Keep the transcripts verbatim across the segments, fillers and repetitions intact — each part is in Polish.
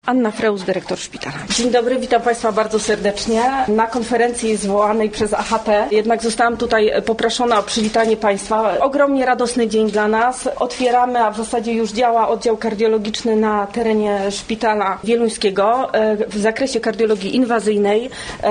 Anna Freus, dyrektor szpitala. Dzień dobry, witam Państwa bardzo serdecznie. Na konferencji zwołanej przez A H P jednak zostałam tutaj poproszona o przywitanie Państwa. Ogromnie radosny dzień dla nas. Otwieramy, a w zasadzie już działa oddział kardiologiczny na terenie szpitala wieluńskiego w zakresie kardiologii inwazyjnej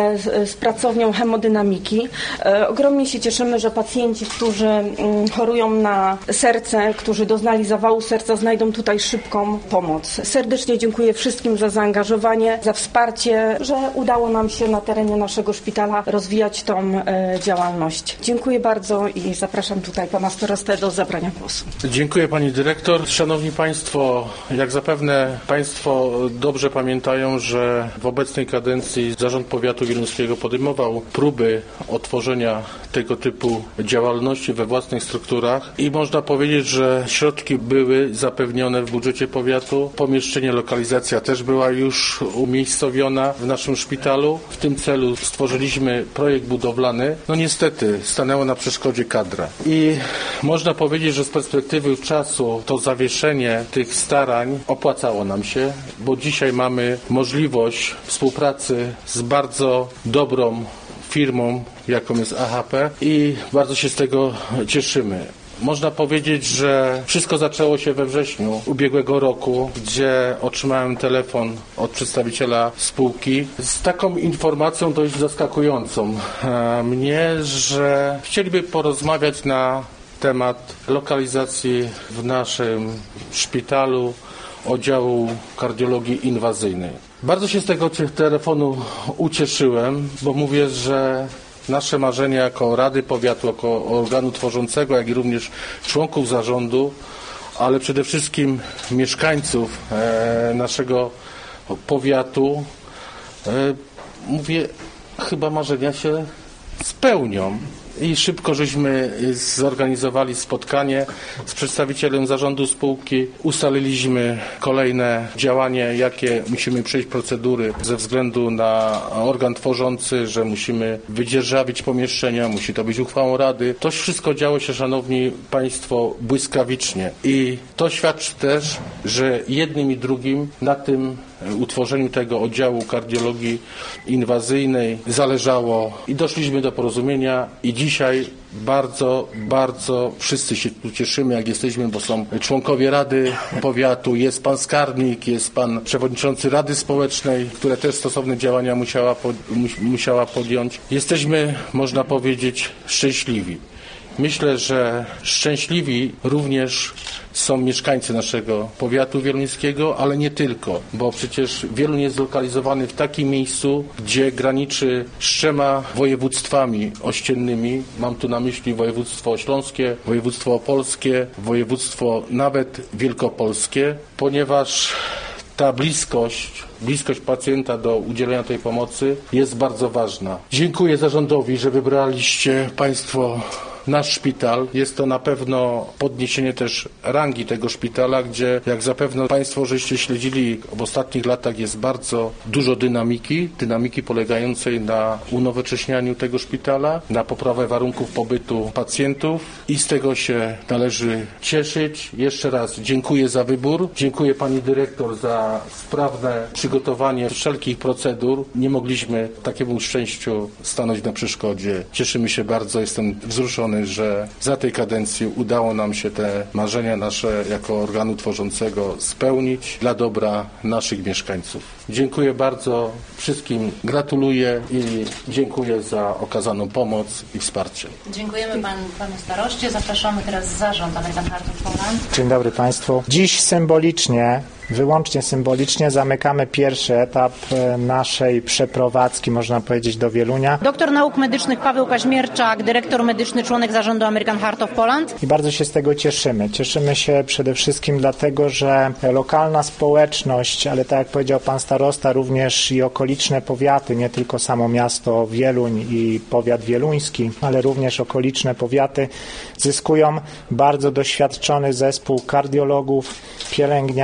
z pracownią hemodynamiki. Ogromnie się cieszymy, że pacjenci, którzy chorują na serce, którzy doznali zawału serca, znajdą tutaj szybką pomoc. Serdecznie dziękuję wszystkim za zaangażowanie, za wsparcie, że udało nam się na terenie naszego szpitala rozwijać tą e, działalność. Dziękuję bardzo i zapraszam tutaj pana starostę do zabrania głosu. Dziękuję pani dyrektor. Szanowni Państwo, jak zapewne Państwo dobrze pamiętają, że w obecnej kadencji Zarząd Powiatu Wieluńskiego podejmował próby otworzenia tego typu działalności we własnych strukturach i można powiedzieć, że środki były zapewnione w budżecie powiatu. Pomieszczenie, lokalizacja też była już umiejscowiona w naszym szpitalu. W tym celu stworzyliśmy projekt budowlany. No niestety stanęło na przeszkodzie kadra. I można powiedzieć, że z perspektywy czasu to zawieszenie tych starań opłacało nam się, bo dzisiaj mamy możliwość współpracy z bardzo dobrą firmą, jaką jest A H P i bardzo się z tego cieszymy. Można powiedzieć, że wszystko zaczęło się we wrześniu ubiegłego roku, gdzie otrzymałem telefon od przedstawiciela spółki z taką informacją dość zaskakującą mnie, że chcieliby porozmawiać na temat lokalizacji w naszym szpitalu oddziału kardiologii inwazyjnej. Bardzo się z tego telefonu ucieszyłem, bo mówię, że nasze marzenia jako Rady Powiatu, jako organu tworzącego, jak i również członków zarządu, ale przede wszystkim mieszkańców e, naszego powiatu, e, mówię, chyba marzenia się spełnią. I szybko żeśmy zorganizowali spotkanie z przedstawicielem zarządu spółki. Ustaliliśmy kolejne działania, jakie musimy przejść procedury ze względu na organ tworzący, że musimy wydzierżawić pomieszczenia, musi to być uchwałą Rady. To wszystko działo się, szanowni Państwo, błyskawicznie. I to świadczy też, że jednym i drugim na tym utworzeniu tego oddziału kardiologii inwazyjnej zależało i doszliśmy do porozumienia i dzisiaj bardzo, bardzo wszyscy się tu cieszymy, jak jesteśmy, bo są członkowie Rady Powiatu, jest pan skarbnik, jest pan przewodniczący Rady Społecznej, która też stosowne działania musiała, musiała podjąć. Jesteśmy, można powiedzieć, szczęśliwi. Myślę, że szczęśliwi również są mieszkańcy naszego powiatu wieluńskiego, ale nie tylko, bo przecież Wieluń jest zlokalizowany w takim miejscu, gdzie graniczy z trzema województwami ościennymi. Mam tu na myśli województwo śląskie, województwo opolskie, województwo nawet wielkopolskie, ponieważ ta bliskość, bliskość pacjenta do udzielenia tej pomocy jest bardzo ważna. Dziękuję zarządowi, że wybraliście Państwo nasz szpital. Jest to na pewno podniesienie też rangi tego szpitala, gdzie jak zapewne Państwo żeście śledzili w ostatnich latach jest bardzo dużo dynamiki, dynamiki polegającej na unowocześnianiu tego szpitala, na poprawę warunków pobytu pacjentów i z tego się należy cieszyć. Jeszcze raz dziękuję za wybór, dziękuję Pani Dyrektor za sprawne przygotowanie wszelkich procedur. Nie mogliśmy takiemu szczęściu stanąć na przeszkodzie. Cieszymy się bardzo, jestem wzruszony, że za tej kadencji udało nam się te marzenia nasze jako organu tworzącego spełnić dla dobra naszych mieszkańców. Dziękuję bardzo wszystkim, gratuluję i dziękuję za okazaną pomoc i wsparcie. Dziękujemy pan, panu staroście. Zapraszamy teraz zarząd American Heart of Poland. Dzień dobry Państwu. Dziś symbolicznie, wyłącznie symbolicznie zamykamy pierwszy etap naszej przeprowadzki, można powiedzieć, do Wielunia. Doktor nauk medycznych Paweł Kaźmierczak, dyrektor medyczny, członek zarządu American Heart of Poland. I bardzo się z tego cieszymy. Cieszymy się przede wszystkim dlatego, że lokalna społeczność, ale tak jak powiedział pan starosta, również i okoliczne powiaty, nie tylko samo miasto Wieluń i powiat wieluński, ale również okoliczne powiaty zyskują bardzo doświadczony zespół kardiologów, pielęgniarek,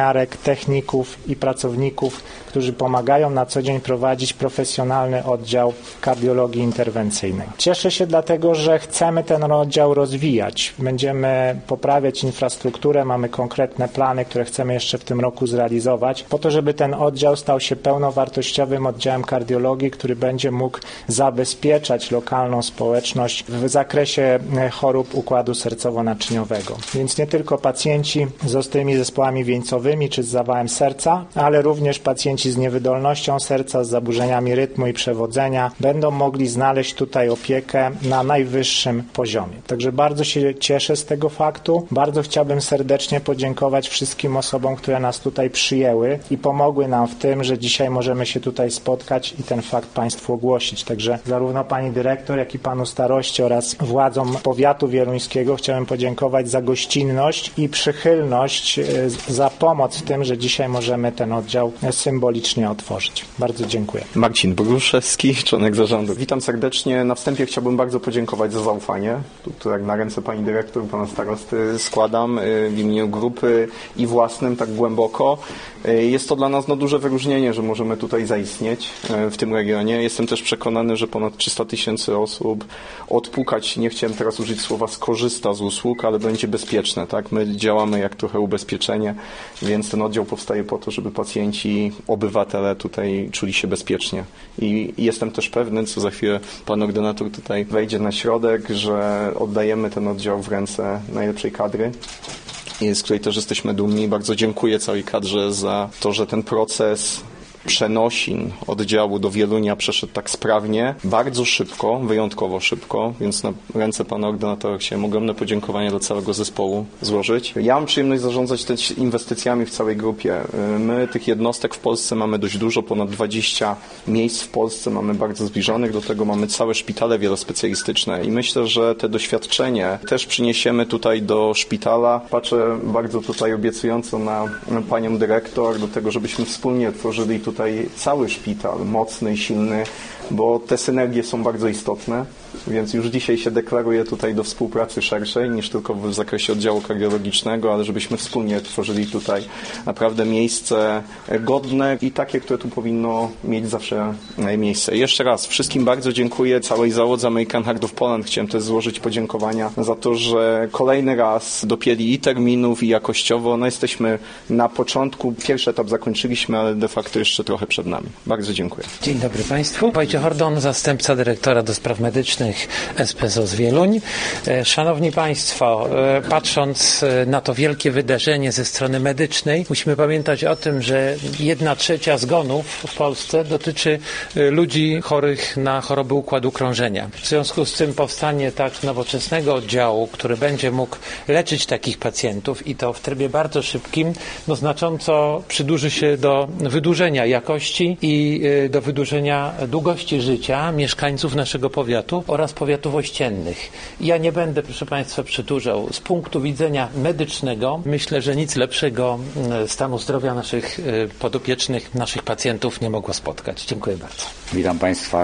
techników i pracowników, którzy pomagają na co dzień prowadzić profesjonalny oddział kardiologii interwencyjnej. Cieszę się dlatego, że chcemy ten oddział rozwijać. Będziemy poprawiać infrastrukturę, mamy konkretne plany, które chcemy jeszcze w tym roku zrealizować, po to, żeby ten oddział stał się pełnowartościowym oddziałem kardiologii, który będzie mógł zabezpieczać lokalną społeczność w zakresie chorób układu sercowo-naczyniowego. Więc nie tylko pacjenci z ostrymi zespołami wieńcowymi czy z zawałem serca, ale również pacjenci z niewydolnością serca, z zaburzeniami rytmu i przewodzenia będą mogli znaleźć tutaj opiekę na najwyższym poziomie. Także bardzo się cieszę z tego faktu. Bardzo chciałbym serdecznie podziękować wszystkim osobom, które nas tutaj przyjęły i pomogły nam w tym, że dzisiaj możemy się tutaj spotkać i ten fakt Państwu ogłosić. Także zarówno Pani Dyrektor, jak i Panu Staroście oraz władzom powiatu wieluńskiego chciałem podziękować za gościnność i przychylność, za pomoc w tym, że dzisiaj możemy ten oddział symbolicznie otworzyć. Bardzo dziękuję. Marcin Bruszewski, członek zarządu. Witam serdecznie. Na wstępie chciałbym bardzo podziękować za zaufanie, które na ręce Pani Dyrektor, Pana Starosty składam w imieniu grupy i własnym tak głęboko. Jest to dla nas no, duże wyróżnienie, że możemy tutaj zaistnieć w tym regionie. Jestem też przekonany, że ponad trzysta tysięcy osób odpukać, nie chciałem teraz użyć słowa skorzysta z usług, ale będzie bezpieczne. Tak? My działamy jak trochę ubezpieczenie, więc ten oddział powstaje po to, żeby pacjenci, obywatele tutaj czuli się bezpiecznie. I jestem też pewny, co za chwilę Pan ordynator tutaj wejdzie na środek, że oddajemy ten oddział w ręce najlepszej kadry, z której też jesteśmy dumni. Bardzo dziękuję całej kadrze za to, że ten proces przenosin oddziału do Wielunia przeszedł tak sprawnie, bardzo szybko, wyjątkowo szybko, więc na ręce Pana ordynatora chciałem ogromne podziękowania do całego zespołu złożyć. Ja mam przyjemność zarządzać też inwestycjami w całej grupie. My tych jednostek w Polsce mamy dość dużo, ponad dwadzieścia miejsc w Polsce mamy bardzo zbliżonych, do tego mamy całe szpitale wielospecjalistyczne i myślę, że te doświadczenie też przyniesiemy tutaj do szpitala. Patrzę bardzo tutaj obiecująco na Panią Dyrektor, do tego, żebyśmy wspólnie tworzyli tu tutaj cały szpital, mocny, silny, bo te synergie są bardzo istotne, więc już dzisiaj się deklaruję tutaj do współpracy szerszej niż tylko w zakresie oddziału kardiologicznego, ale żebyśmy wspólnie tworzyli tutaj naprawdę miejsce godne i takie, które tu powinno mieć zawsze miejsce. Jeszcze raz wszystkim bardzo dziękuję, całej załodze American Heart of Poland chciałem też złożyć podziękowania za to, że kolejny raz dopięli i terminów, i jakościowo. No jesteśmy na początku, pierwszy etap zakończyliśmy, ale de facto jeszcze trochę przed nami. Bardzo dziękuję. Dzień dobry Państwu. Wojciech Hordon, zastępca dyrektora do spraw medycznych S P Z O Z Wieluń. Szanowni Państwo, patrząc na to wielkie wydarzenie ze strony medycznej, musimy pamiętać o tym, że jedna trzecia zgonów w Polsce dotyczy ludzi chorych na choroby układu krążenia. W związku z tym powstanie tak nowoczesnego oddziału, który będzie mógł leczyć takich pacjentów i to w trybie bardzo szybkim, no znacząco przydłuży się do wydłużenia jakości i do wydłużenia długości życia mieszkańców naszego powiatu oraz powiatów ościennych. Ja nie będę, proszę Państwa, przedłużał. Z punktu widzenia medycznego myślę, że nic lepszego stanu zdrowia naszych podopiecznych, naszych pacjentów nie mogło spotkać. Dziękuję bardzo. Witam Państwa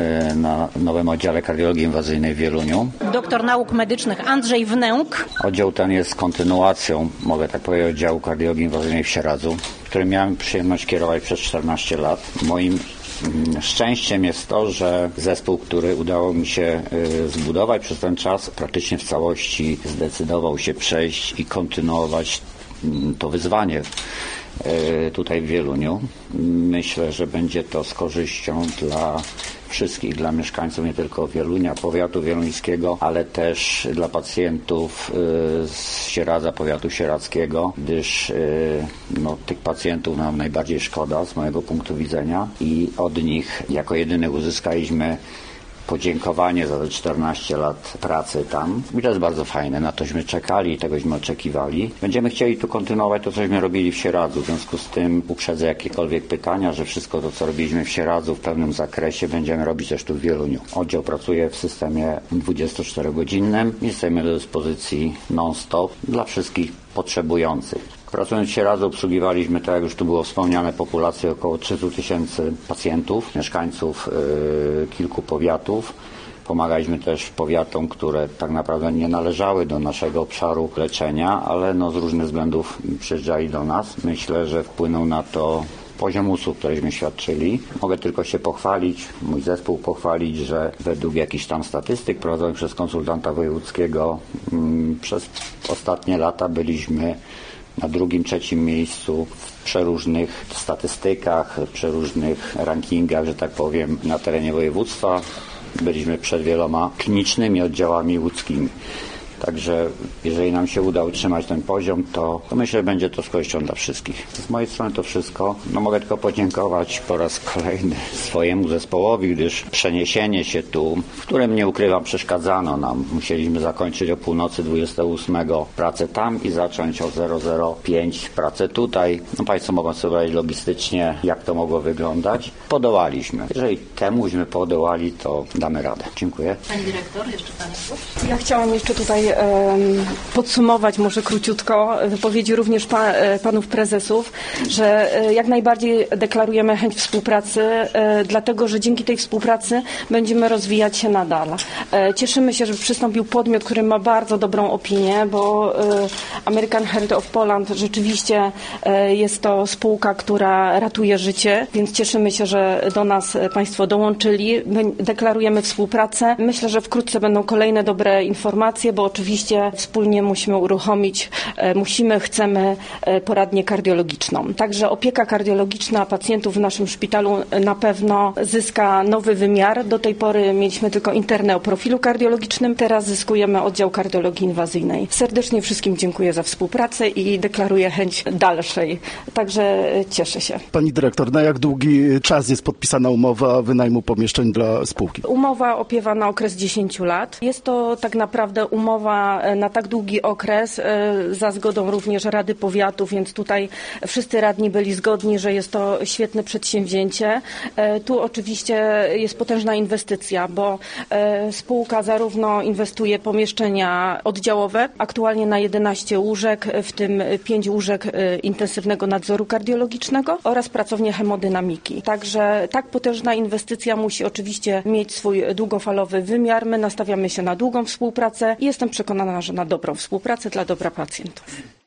na nowym oddziale kardiologii inwazyjnej w Wieluniu. Doktor nauk medycznych Andrzej Wnęk. Oddział ten jest kontynuacją, mogę tak powiedzieć, oddziału kardiologii inwazyjnej w Sieradzu, który miałem przyjemność kierować przez czternaście lat. Moim szczęściem jest to, że zespół, który udało mi się zbudować przez ten czas, praktycznie w całości zdecydował się przejść i kontynuować to wyzwanie tutaj w Wieluniu. Myślę, że będzie to z korzyścią dla wszystkich, dla mieszkańców nie tylko Wielunia, powiatu wieluńskiego, ale też dla pacjentów z Sieradza, powiatu sieradzkiego, gdyż no, tych pacjentów nam najbardziej szkoda z mojego punktu widzenia i od nich jako jedynych uzyskaliśmy podziękowanie za te czternaście lat pracy tam. I to jest bardzo fajne. Na tośmy czekali i tegośmy oczekiwali. Będziemy chcieli tu kontynuować to, cośmy robili w Sieradzu. W związku z tym uprzedzę jakiekolwiek pytania, że wszystko to, co robiliśmy w Sieradzu w pewnym zakresie, będziemy robić też tu w Wieluniu. Oddział pracuje w systemie dwudziestoczterogodzinnym i jesteśmy do dyspozycji non-stop dla wszystkich potrzebujących. Pracując w Sieradzu obsługiwaliśmy, tak jak już tu było wspomniane, populację około trzysta tysięcy pacjentów, mieszkańców yy, kilku powiatów. Pomagaliśmy też powiatom, które tak naprawdę nie należały do naszego obszaru leczenia, ale no z różnych względów przyjeżdżali do nas. Myślę, że wpłynął na to poziom usług, któreśmy świadczyli. Mogę tylko się pochwalić, mój zespół pochwalić, że według jakichś tam statystyk prowadzonych przez konsultanta wojewódzkiego mm, przez ostatnie lata byliśmy na drugim, trzecim miejscu w przeróżnych statystykach, w przeróżnych rankingach, że tak powiem, na terenie województwa. Byliśmy przed wieloma klinicznymi oddziałami łódzkimi. Także jeżeli nam się uda utrzymać ten poziom, to, to myślę, że będzie to z korzyścią dla wszystkich. Z mojej strony to wszystko. No mogę tylko podziękować po raz kolejny swojemu zespołowi, gdyż przeniesienie się tu, w którym nie ukrywam, przeszkadzano nam. Musieliśmy zakończyć o północy dwudziestego ósmego pracę tam i zacząć o zero zero pięć pracę tutaj. No Państwo mogą sobie wyobrazić logistycznie, jak to mogło wyglądać. Podołaliśmy. Jeżeli temuśmy podołali, to damy radę. Dziękuję. Pani dyrektor, jeszcze Pani coś? Ja chciałam jeszcze tutaj podsumować może króciutko wypowiedzi również pa, panów prezesów, że jak najbardziej deklarujemy chęć współpracy, dlatego że dzięki tej współpracy będziemy rozwijać się nadal. Cieszymy się, że przystąpił podmiot, który ma bardzo dobrą opinię, bo American Heart of Poland rzeczywiście jest to spółka, która ratuje życie, więc cieszymy się, że do nas Państwo dołączyli. Deklarujemy współpracę. Myślę, że wkrótce będą kolejne dobre informacje, bo oczywiście wspólnie musimy uruchomić, musimy, chcemy poradnię kardiologiczną. Także opieka kardiologiczna pacjentów w naszym szpitalu na pewno zyska nowy wymiar. Do tej pory mieliśmy tylko internę o profilu kardiologicznym, teraz zyskujemy oddział kardiologii inwazyjnej. Serdecznie wszystkim dziękuję za współpracę i deklaruję chęć dalszej. Także cieszę się. Pani dyrektor, na jak długi czas jest podpisana umowa wynajmu pomieszczeń dla spółki? Umowa opiewa na okres dziesięciu lat. Jest to tak naprawdę umowa na tak długi okres za zgodą również Rady Powiatu, więc tutaj wszyscy radni byli zgodni, że jest to świetne przedsięwzięcie. Tu oczywiście jest potężna inwestycja, bo spółka zarówno inwestuje pomieszczenia oddziałowe, aktualnie na jedenaście łóżek, w tym pięć łóżek intensywnego nadzoru kardiologicznego oraz pracownię hemodynamiki. Także tak potężna inwestycja musi oczywiście mieć swój długofalowy wymiar. My nastawiamy się na długą współpracę i jestem przekonana, że na dobrą współpracę dla dobra pacjentów.